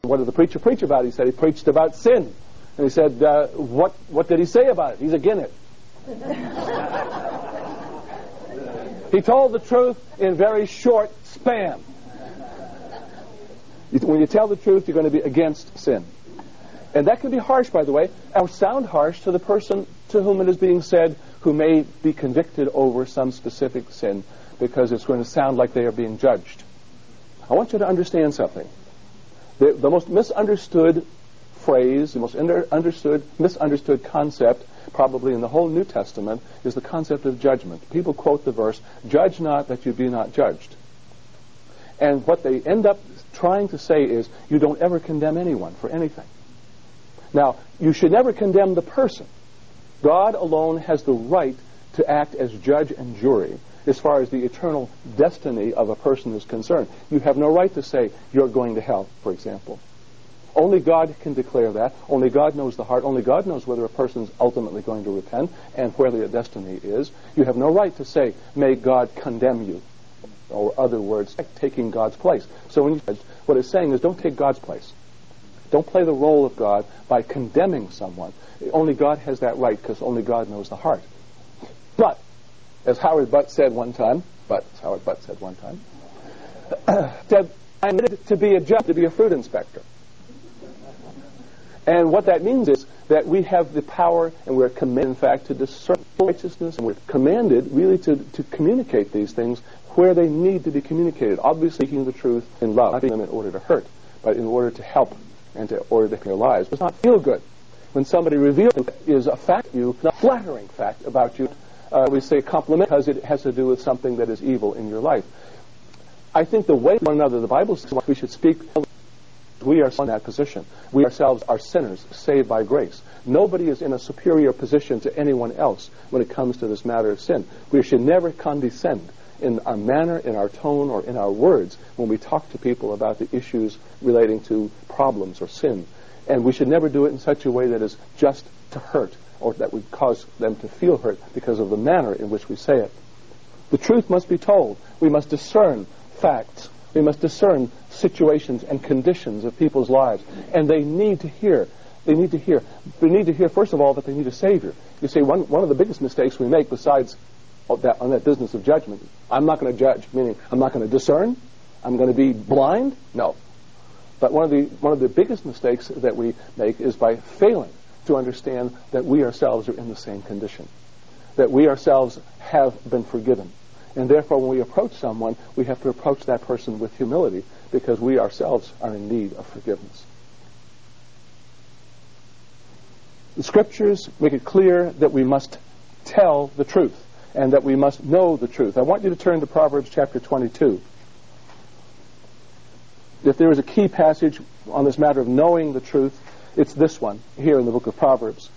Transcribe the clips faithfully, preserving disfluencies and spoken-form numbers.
what did the preacher preach about? He said he preached about sin. And he said, uh, what, what did he say about it? He's again it. He told the truth in very short span. When you tell the truth, you're going to be against sin. And that can be harsh, by the way, or sound harsh to the person to whom it is being said, who may be convicted over some specific sin, because it's going to sound like they are being judged. I want you to understand something. The, the most misunderstood phrase, the most under, understood, misunderstood concept, probably in the whole New Testament, is the concept of judgment. People quote the verse, "Judge not that you be not judged." And what they end up trying to say is, you don't ever condemn anyone for anything. Now, you should never condemn the person. God alone has the right to act as judge and jury as far as the eternal destiny of a person is concerned. You have no right to say, you're going to hell, for example. Only God can declare that. Only God knows the heart. Only God knows whether a person is ultimately going to repent and where their destiny is. You have no right to say, may God condemn you. Or other words, taking God's place. So when you judge, what it's saying is, don't take God's place. Don't play the role of God by condemning someone. Only God has that right, because only God knows the heart. But, as Howard Butt said one time, but as Howard Butt said one time, said, I'm admitted to be a judge, to be a fruit inspector. And what that means is that we have the power, and we're commanded, in fact, to discern righteousness, and we're commanded really to, to communicate these things where they need to be communicated. Obviously, speaking the truth in love, not in order to hurt, but in order to help and to order to make their lives. It does not feel good when somebody reveals is a fact you, a flattering fact about you. Uh, we say compliment because it has to do with something that is evil in your life. I think the way one another, the Bible says we should speak. We are in that position. We ourselves are sinners, saved by grace. Nobody is in a superior position to anyone else when it comes to this matter of sin. We should never condescend in our manner, in our tone, or in our words when we talk to people about the issues relating to problems or sin. And we should never do it in such a way that is just to hurt, or that would cause them to feel hurt because of the manner in which we say it. The truth must be told. We must discern facts. We must discern situations and conditions of people's lives. And they need to hear. They need to hear. They need to hear, first of all, that they need a Savior. You see, one, one of the biggest mistakes we make besides that, on that business of judgment, I'm not going to judge, meaning I'm not going to discern. I'm going to be blind. No. But one of the one of the biggest mistakes that we make is by failing to understand that we ourselves are in the same condition, that we ourselves have been forgiven. And therefore, when we approach someone, we have to approach that person with humility, because we ourselves are in need of forgiveness. The Scriptures make it clear that we must tell the truth and that we must know the truth. I want you to turn to Proverbs chapter twenty-two. If there is a key passage on this matter of knowing the truth, it's this one here in the book of Proverbs.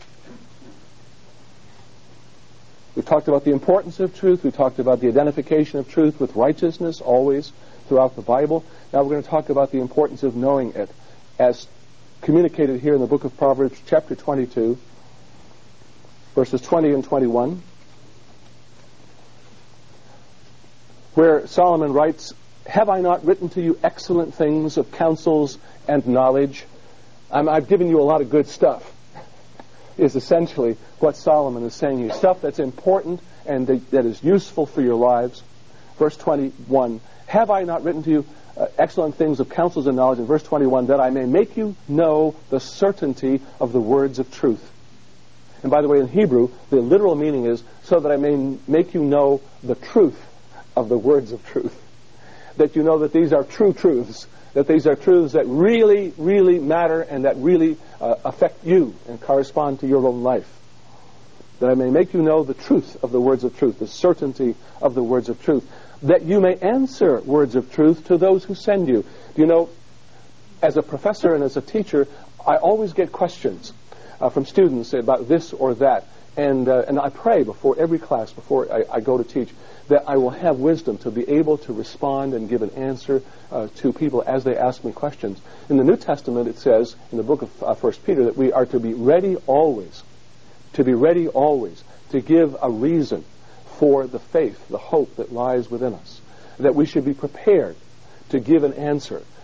We've talked about the importance of truth. We've talked about the identification of truth with righteousness always throughout the Bible. Now we're going to talk about the importance of knowing it as communicated here in the book of Proverbs chapter twenty-two, verses twenty and twenty-one, where Solomon writes, have I not written to you excellent things of counsels and knowledge? I'm, I've given you a lot of good stuff, is essentially what Solomon is saying here. Stuff that's important and that, that is useful for your lives. Verse twenty-one, have I not written to you uh, excellent things of counsels and knowledge? In verse twenty-one, that I may make you know the certainty of the words of truth. And by the way, in Hebrew, the literal meaning is, so that I may make you know the truth of the words of truth. That you know that these are true truths, that these are truths that really, really matter and that really uh, affect you and correspond to your own life. That I may make you know the truth of the words of truth, the certainty of the words of truth, that you may answer words of truth to those who send you. You know, as a professor and as a teacher, I always get questions uh, from students about this or that. And uh, and I pray before every class, before I, I go to teach, that I will have wisdom to be able to respond and give an answer uh, to people as they ask me questions. In the New Testament, it says, in the book of uh, First Peter, that we are to be ready always, to be ready always, to give a reason for the faith, the hope that lies within us. That we should be prepared to give an answer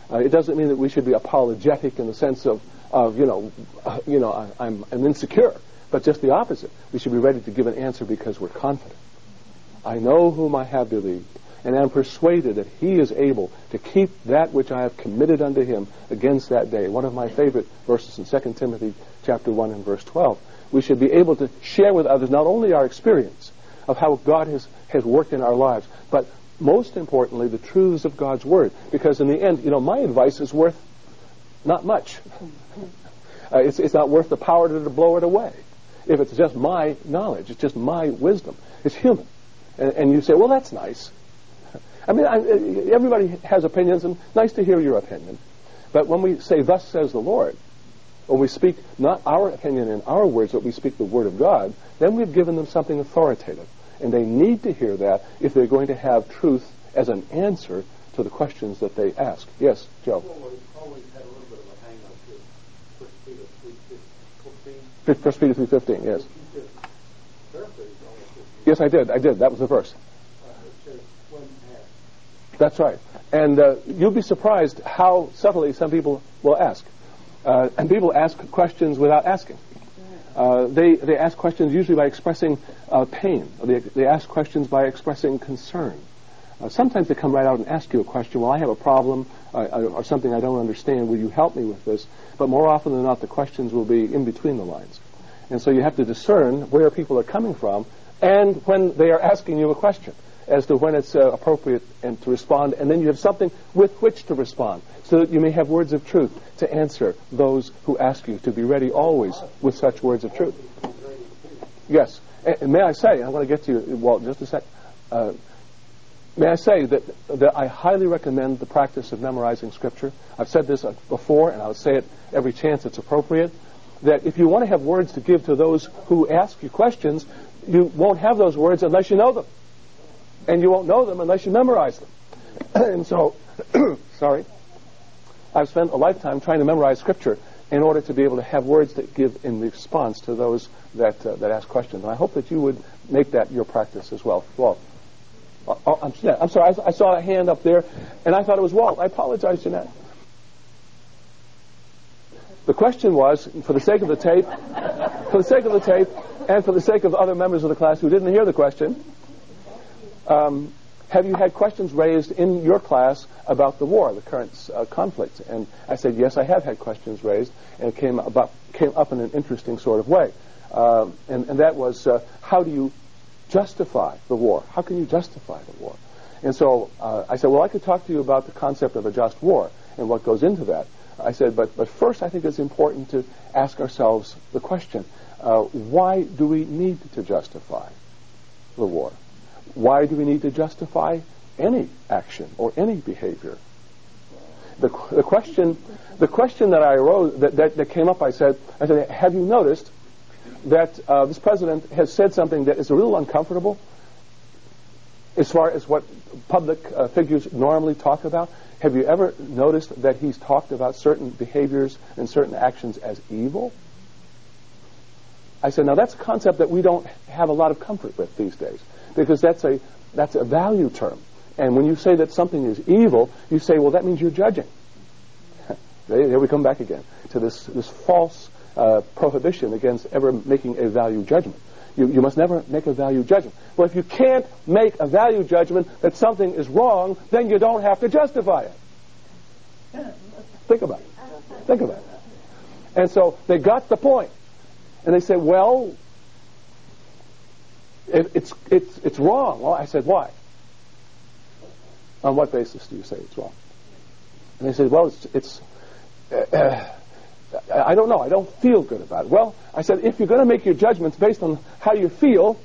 Uh, it doesn't mean that we should be apologetic in the sense of, of you know, uh, you know, I, I'm, I'm insecure, but just the opposite. We should be ready to give an answer because we're confident. I know whom I have believed, and am persuaded that he is able to keep that which I have committed unto him against that day. One of my favorite verses in Second Timothy chapter one and verse twelve. We should be able to share with others not only our experience of how God has, has worked in our lives, but most importantly, the truths of God's Word. Because in the end, you know, my advice is worth not much. uh, it's, it's not worth the power to, to blow it away. If it's just my knowledge, it's just my wisdom. It's human. And, and you say, well, that's nice. I mean, I, everybody has opinions, and nice to hear your opinion. But when we say, thus says the Lord, when we speak not our opinion in our words, but we speak the Word of God, then we've given them something authoritative. And they need to hear that if they're going to have truth as an answer to the questions that they ask. Yes, Joe? Well, we've always had a little bit of a hang-up with First Peter three fifteen. First Peter three fifteen, yes. Yes, I did. I did. That was the verse. That's right. And uh, you'll be surprised how subtly some people will ask. Uh, and people ask questions without asking. Uh, they, they ask questions usually by expressing uh, pain. They, they ask questions by expressing concern. Uh, sometimes they come right out and ask you a question. Well, I have a problem uh, or something I don't understand. Will you help me with this? But more often than not, the questions will be in between the lines. And so you have to discern where people are coming from and when they are asking you a question as to when it's uh, appropriate and to respond. And then you have something with which to respond so that you may have words of truth to answer those who ask you, to be ready always with such words of truth. Yes. And may I say, I'm going to get to you, Walt, in just a sec. Uh, may I say that, that I highly recommend the practice of memorizing Scripture. I've said this before, and I'll say it every chance it's appropriate, that if you want to have words to give to those who ask you questions, you won't have those words unless you know them. And you won't know them unless you memorize them. And so, sorry, I've spent a lifetime trying to memorize Scripture in order to be able to have words that give in response to those that uh, that ask questions. And I hope that you would make that your practice as well. Walt. Oh, I'm, yeah, I'm sorry, I, I saw a hand up there, and I thought it was Walt. I apologize, Jeanette. The question was, for the sake of the tape, for the sake of the tape, and for the sake of other members of the class who didn't hear the question, um, have you had questions raised in your class about the war, the current uh, conflict? And I said, yes, I have had questions raised, and it came about came up in an interesting sort of way. Uh, and, and that was, uh, how do you justify the war? How can you justify the war? And so uh, I said, well, I could talk to you about the concept of a just war and what goes into that. I said, but, but first I think it's important to ask ourselves the question, uh, why do we need to justify the war? Why do we need to justify any action or any behavior? The, the question, the question that I arose, that, that, that came up, I said, I said, have you noticed that uh, this president has said something that is a little uncomfortable as far as what public uh, figures normally talk about? Have you ever noticed that he's talked about certain behaviors and certain actions as evil? I said, now that's a concept that we don't have a lot of comfort with these days, because that's a that's a value term. And when you say that something is evil, you say, well, that means you're judging. There we come back again to this this false uh, prohibition against ever making a value judgment. You, you must never make a value judgment. Well, if you can't make a value judgment that something is wrong, then you don't have to justify it. Think about it. Think about it. And so they got the point. And they said, well, it, it's, it's, it's wrong. Well, I said, why? On what basis do you say it's wrong? And they said, well, it's... it's uh, I don't know. I don't feel good about it. Well, I said, if you're going to make your judgments based on how you feel,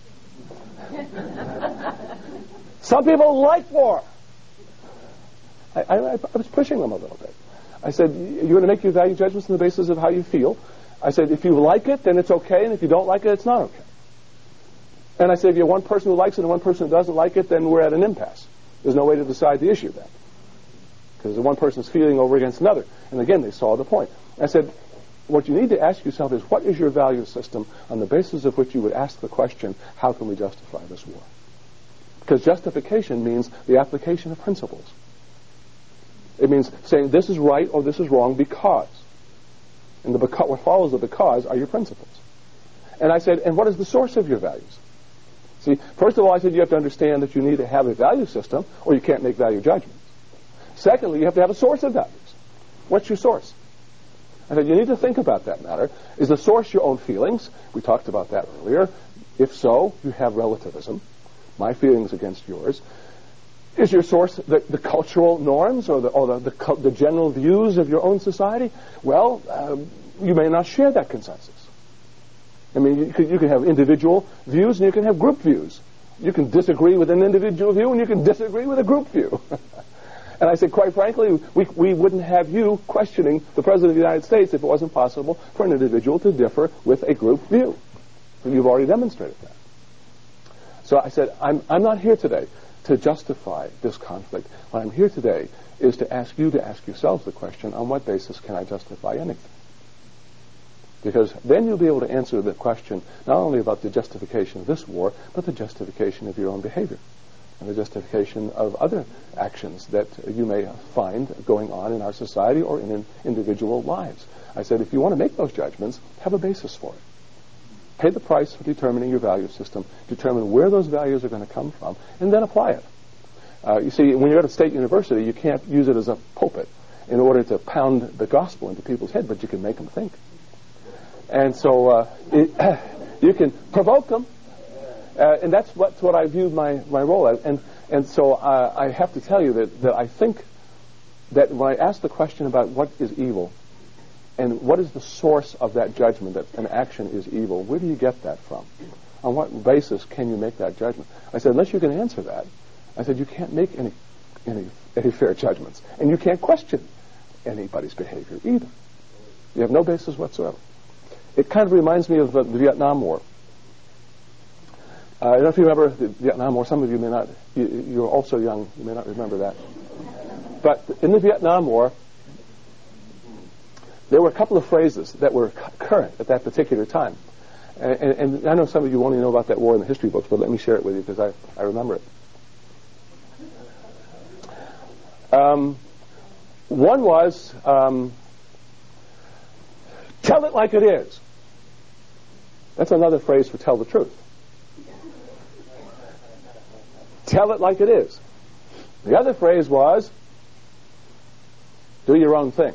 some people like war. I, I, I was pushing them a little bit. I said, you're going to make your value judgments on the basis of how you feel. I said, if you like it, then it's okay, and if you don't like it, it's not okay. And I said, if you're one person who likes it and one person who doesn't like it, then we're at an impasse. There's no way to decide the issue then, because the one person's feeling over against another. And again, they saw the point. I said, what you need to ask yourself is, what is your value system on the basis of which you would ask the question, how can we justify this war? Because justification means the application of principles. It means saying this is right or this is wrong because. And the beca- what follows of because are your principles. And I said, and what is the source of your values? See, first of all, I said you have to understand that you need to have a value system or you can't make value judgments. Secondly, you have to have a source of values. What's your source? I said, you need to think about that matter. Is the source your own feelings? We talked about that earlier. If so, you have relativism. My feelings against yours. Is your source the, the cultural norms or, the, or the, the, the general views of your own society? Well, uh, you may not share that consensus. I mean, you can, you can have individual views and you can have group views. You can disagree with an individual view and you can disagree with a group view. And I said, quite frankly, we, we wouldn't have you questioning the President of the United States if it wasn't possible for an individual to differ with a group view. And you've already demonstrated that. So I said, I'm, I'm not here today to justify this conflict. What I'm here today is to ask you to ask yourselves the question, on what basis can I justify anything? Because then you'll be able to answer the question not only about the justification of this war, but the justification of your own behavior and the justification of other actions that you may find going on in our society or in individual lives. I said, if you want to make those judgments, have a basis for it. Pay the price for determining your value system, determine where those values are going to come from, and then apply it. Uh, you see, when you're at a state university, you can't use it as a pulpit in order to pound the gospel into people's head, but you can make them think. And so uh, it, you can provoke them, uh, and that's what, what I viewed my, my role as. And, and so uh, I have to tell you that, that I think that when I ask the question about what is evil, and what is the source of that judgment that an action is evil, where do you get that from? On what basis can you make that judgment? I said, unless you can answer that, I said, you can't make any, any, any fair judgments. And you can't question anybody's behavior either. You have no basis whatsoever. It kind of reminds me of uh, the Vietnam War. Uh, I don't know if you remember the Vietnam War. Some of you may not. You, you're also young. You may not remember that. But in the Vietnam War, there were a couple of phrases that were current at that particular time. And, and, and I know some of you only know about that war in the history books, but let me share it with you because I, I remember it. Um, one was, um, tell it like it is. That's another phrase for tell the truth. Tell it like it is. The other phrase was, do your own thing.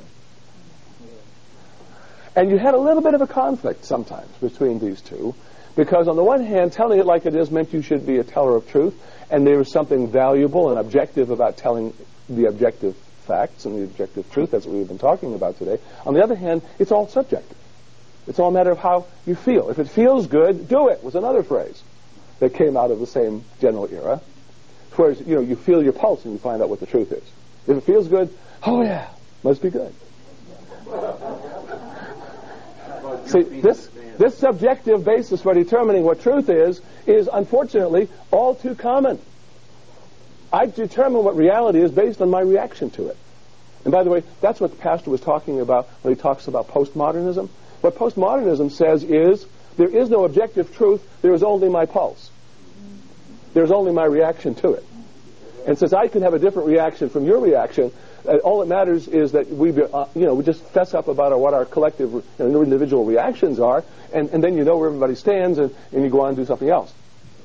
And you had a little bit of a conflict sometimes between these two, because on the one hand, telling it like it is meant you should be a teller of truth, and there was something valuable and objective about telling the objective facts and the objective truth. That's what we've been talking about today. On the other hand, it's all subjective. It's all a matter of how you feel. If it feels good, do it, was another phrase that came out of the same general era. Whereas, you know, you feel your pulse and you find out what the truth is. If it feels good, oh yeah, must be good. See, this, this subjective basis for determining what truth is, is unfortunately all too common. I determine what reality is based on my reaction to it. And by the way, that's what the pastor was talking about when he talks about postmodernism. What postmodernism says is, there is no objective truth, there is only my pulse. There's only my reaction to it. And since I can have a different reaction from your reaction, uh, all that matters is that we, uh, you know, we just fess up about our, what our collective, you know, individual reactions are, and, and then you know where everybody stands, and, and you go on and do something else.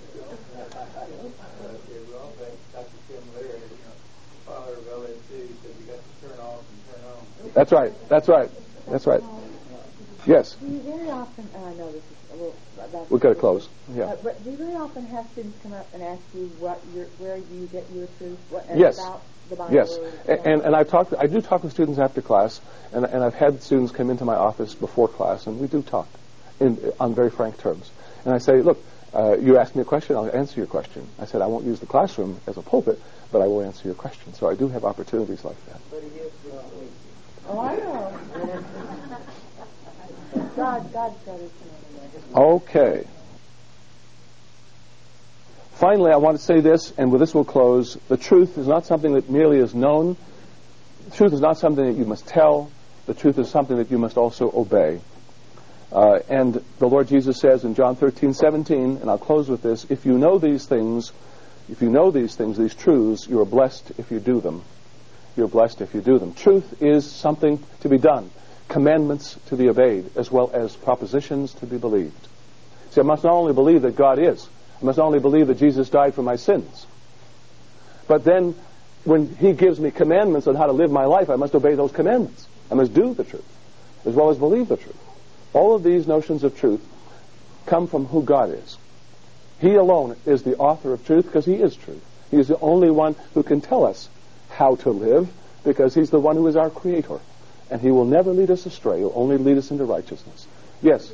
That's right. That's right. That's right. Yes. Do you very often, and I know this is a little, that's We've got to close. Yeah. Uh, but do you very often have students come up and ask you what your, where you get your truth? What, and yes. About the Bible? Yes. And, and, and I've talked, I do talk with students after class, and, and I've had students come into my office before class, and we do talk in, on very frank terms. And I say, look, uh, you ask me a question, I'll answer your question. I said, I won't use the classroom as a pulpit, but I will answer your question. So I do have opportunities like that. Oh, I know. God, God's got his hand. Okay. Finally, I want to say this, and with this we'll close. The truth is not something that merely is known. The truth is not something that you must tell. The truth is something that you must also obey. Uh, and the Lord Jesus says in John thirteen seventeen, and I'll close with this, if you know these things, if you know these things, these truths, you are blessed if you do them. you're blessed if you do them. Truth is something to be done, commandments to be obeyed, as well as propositions to be believed. See, I must not only believe that God is, I must not only believe that Jesus died for my sins, but then when he gives me commandments on how to live my life, I must obey those commandments. I must do the truth, as well as believe the truth. All of these notions of truth come from who God is. He alone is the author of truth because he is truth. He is the only one who can tell us how to live because he's the one who is our creator. And he will never lead us astray. He'll only lead us into righteousness. Yes?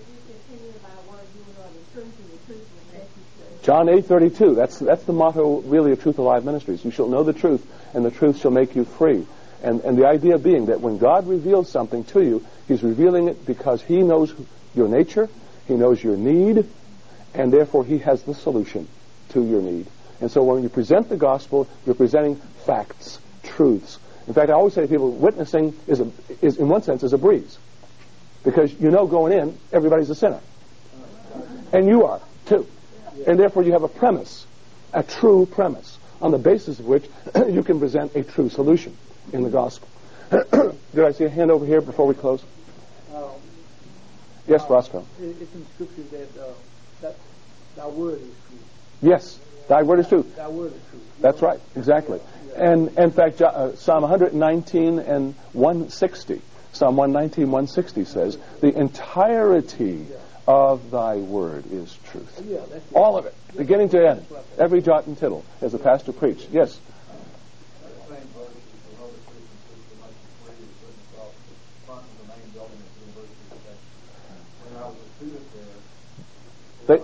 John eight thirty-two. That's, that's the motto really of Truth Alive Ministries. You shall know the truth, and the truth shall make you free. And, and the idea being that when God reveals something to you, he's revealing it because he knows your nature, he knows your need, and therefore he has the solution to your need. And so when you present the gospel, you're presenting facts, truths. In fact, I always say to people, witnessing is, a, is in one sense, is a breeze. Because you know going in, everybody's a sinner. And you are, too. And therefore you have a premise, a true premise, on the basis of which you can present a true solution in the gospel. Did I see a hand over here before we close? Um, yes, uh, Roscoe. It's in Scripture that, uh, that thy word is true. Yes, thy word is true. Thy word is true. That's right, exactly. And in fact, uh, Psalm one nineteen and one sixty, Psalm one nineteen, one sixty says, the entirety of thy word is truth. Yeah, that's all of it, beginning to end. Every jot and tittle, as the pastor preached. Yes? They,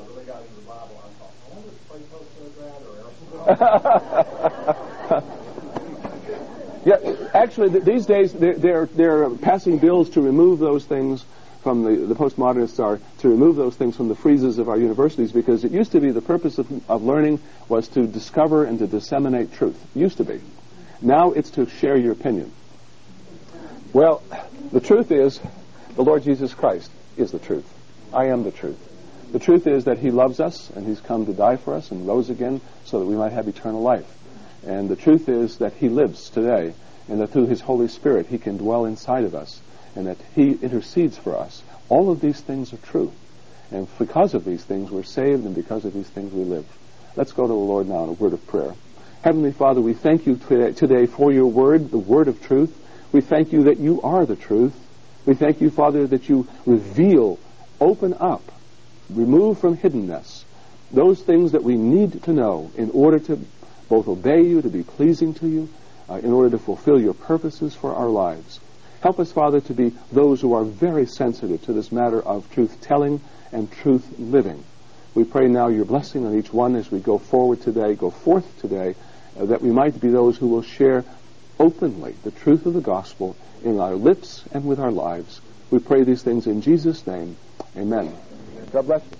yeah, actually, th- these days they're, they're they're passing bills to remove those things from the the postmodernists are to remove those things from the friezes of our universities because it used to be the purpose of, of learning was to discover and to disseminate truth. It used to be. Now it's to share your opinion. Well, the truth is, the Lord Jesus Christ is the truth. I am the truth. The truth is that he loves us, and he's come to die for us and rose again so that we might have eternal life. And the truth is that he lives today, and that through his Holy Spirit he can dwell inside of us, and that he intercedes for us. All of these things are true. And because of these things we're saved, and because of these things we live. Let's go to the Lord now in a word of prayer. Heavenly Father, we thank you today for your word, the word of truth. We thank you that you are the truth. We thank you, Father, that you reveal, open up, remove from hiddenness those things that we need to know in order to both obey you, to be pleasing to you, uh, in order to fulfill your purposes for our lives. Help us, Father, to be those who are very sensitive to this matter of truth-telling and truth-living. We pray now your blessing on each one as we go forward today, go forth today, uh, that we might be those who will share openly the truth of the gospel in our lips and with our lives. We pray these things in Jesus' name. Amen. God bless you.